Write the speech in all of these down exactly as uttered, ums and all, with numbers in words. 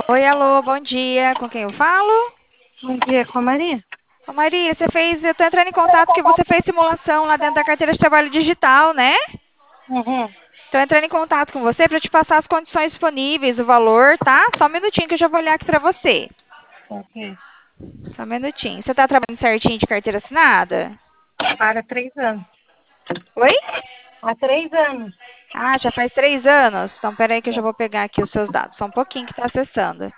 Oi, alô, bom dia. Com quem eu falo? Bom dia, com a Maria? Ô, Maria, você fez. Eu tô entrando em contato porque você fez simulação lá dentro da carteira de trabalho digital, né? Uhum. Tô entrando em contato com você para te passar as condições disponíveis, o valor, tá? Só um minutinho que eu já vou olhar aqui pra você. Ok. Só um minutinho. Você tá trabalhando certinho de carteira assinada? Para três anos. Oi? Há três anos. Ah, já faz três anos? Então, peraí que eu já Sim. vou pegar aqui os seus dados. Só um pouquinho que tá acessando.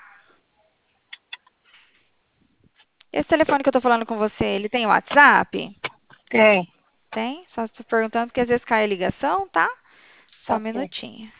Esse telefone que eu tô falando com você, ele tem WhatsApp? Tem. Tem? Só estou perguntando porque às vezes cai a ligação, tá? Só um Ok. minutinho.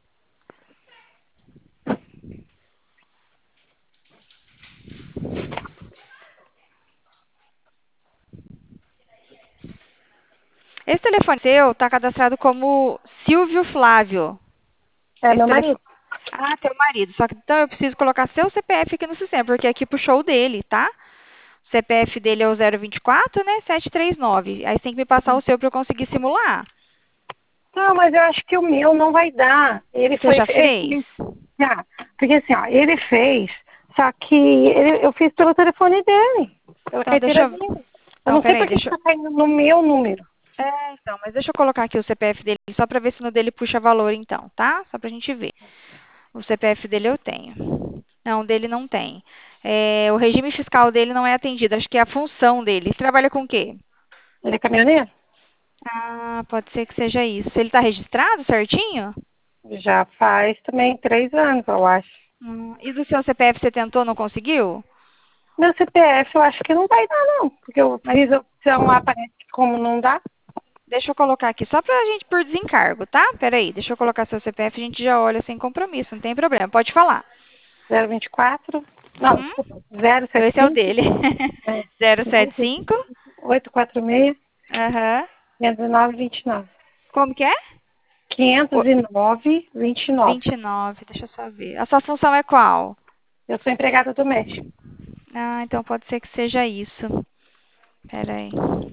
Esse telefone seu está cadastrado como Silvio Flávio. É Esse meu telefone. marido. Ah, teu marido. Só que então eu preciso colocar seu C P F aqui no sistema, porque aqui puxou o dele, tá? O C P F dele é o zero vinte e quatro, né? setecentos e trinta e nove. Aí você tem que me passar o seu para eu conseguir simular. Não, mas eu acho que o meu não vai dar. Ele Você foi. já Ele fez? fez. Já. Porque assim, ó, ele fez, só que ele- eu fiz pelo telefone dele, pela Então deixa carteira eu. dele. Eu Então, não sei peraí, por que deixa está eu. saindo no meu número. É, então, mas deixa eu colocar aqui o C P F dele, só para ver se no dele puxa valor, então, tá? Só pra gente ver. O C P F dele eu tenho. Não, o dele não tem. É, o regime fiscal dele não é atendido. Acho que é a função dele. Ele trabalha com o quê? Ele é caminhoneiro? Ah, pode ser que seja isso. Ele está registrado certinho? Já faz também três anos, eu acho. Hum, e do seu C P F você tentou, não conseguiu? Meu C P F eu acho que não vai dar, não. Porque eu Mas fiz a opção lá, parece que como não dá. deixa eu colocar aqui, só pra gente por desencargo, tá? Peraí, deixa eu colocar seu C P F, a gente já olha sem compromisso, não tem problema. Pode falar. zero vinte e quatro. Não, Uhum. desculpa. zero Então sete esse é o cinco. dele. É. zero sete cinco. oito quatro seis. Aham. quinhentos e nove, vinte e nove. Como que é? quinhentos e nove, vinte e nove. vinte e nove, deixa eu só ver. A sua função é qual? Eu sou empregada doméstica. Ah, então pode ser que seja isso. Peraí.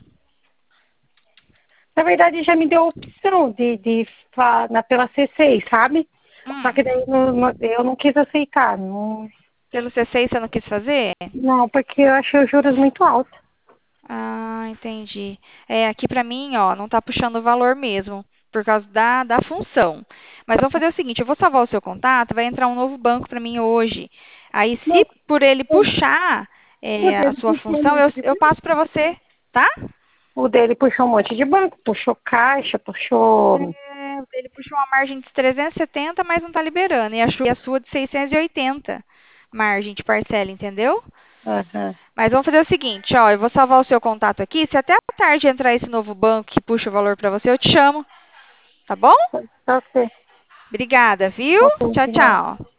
Na verdade, já me deu a opção de, de fa- na, pela C seis, sabe? Só que daí Hum. não- não- eu não quis aceitar. Não, Pelo C seis você não quis fazer? não, porque eu achei os juros muito altos. Ah, entendi. É, aqui pra mim, ó, não tá puxando o valor mesmo, por causa da, da função. Mas vamos fazer o seguinte, eu vou salvar o seu contato, vai entrar um novo banco pra mim hoje. Aí, Não, se por ele o puxar o é, a dele sua puxou um função, monte eu, de eu banco. passo pra você, tá? O dele puxou um monte de banco. Puxou caixa, puxou. É, ele puxou uma margem de trezentos e setenta, mas não tá liberando. E a sua, e a sua de seiscentos e oitenta margem de parcela, entendeu? Aham. Mas vamos fazer o seguinte, ó, eu vou salvar o seu contato aqui. Se até a tarde entrar esse novo banco que puxa o valor para você, eu te chamo, tá bom? Só você. Obrigada, viu? Ok, Tchau, obrigada. tchau.